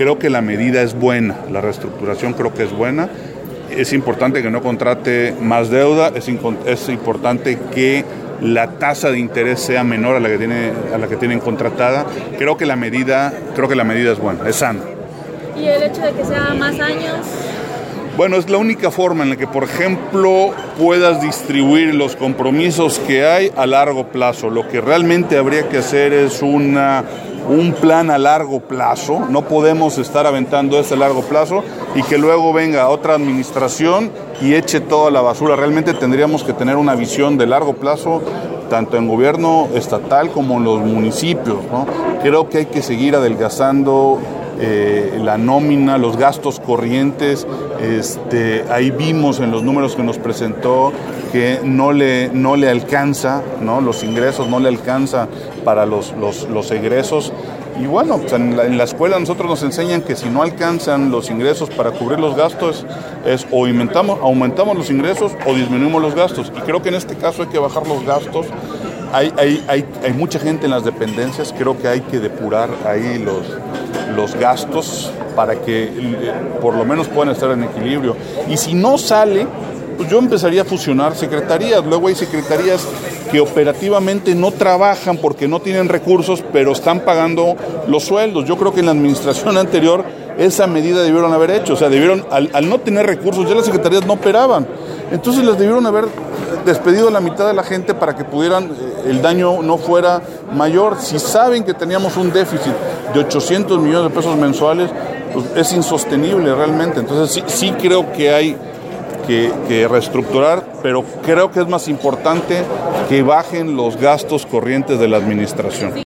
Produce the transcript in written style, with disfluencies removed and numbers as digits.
creo que la medida es buena, la reestructuración creo que es buena. Es importante que no contrate más deuda, es importante que la tasa de interés sea menor a la que tienen contratada. Creo que la medida es buena, es sana. ¿Y el hecho de que sea más años? Bueno, es la única forma en la que, por ejemplo, puedas distribuir los compromisos que hay a largo plazo. Lo que realmente habría que hacer es un plan a largo plazo. No podemos estar aventando a largo plazo y que luego venga otra administración y eche toda la basura. Realmente tendríamos que tener una visión de largo plazo, tanto en gobierno estatal como en los municipios, ¿no? Creo que hay que seguir adelgazando la nómina, los gastos corrientes. Ahí vimos en los números que nos presentó que no le alcanza, ¿no? Los ingresos no le alcanza para los egresos. Y bueno, pues en la escuela nosotros nos enseñan que si no alcanzan los ingresos para cubrir los gastos, es o aumentamos los ingresos o disminuimos los gastos. Y creo que en este caso hay que bajar los gastos. Hay mucha gente en las dependencias, creo que hay que depurar ahí los gastos para que por lo menos puedan estar en equilibrio. Y si no sale, pues yo empezaría a fusionar secretarías. Luego hay secretarías que operativamente no trabajan porque no tienen recursos, pero están pagando los sueldos. Yo creo que en la administración anterior esa medida debieron haber hecho. O sea, al no tener recursos, ya las secretarías no operaban. Entonces las debieron haber despedido a la mitad de la gente para que el daño no fuera mayor. Si saben que teníamos un déficit de 800 millones de pesos mensuales, pues es insostenible realmente. Entonces sí creo que hay que reestructurar, pero creo que es más importante que bajen los gastos corrientes de la administración.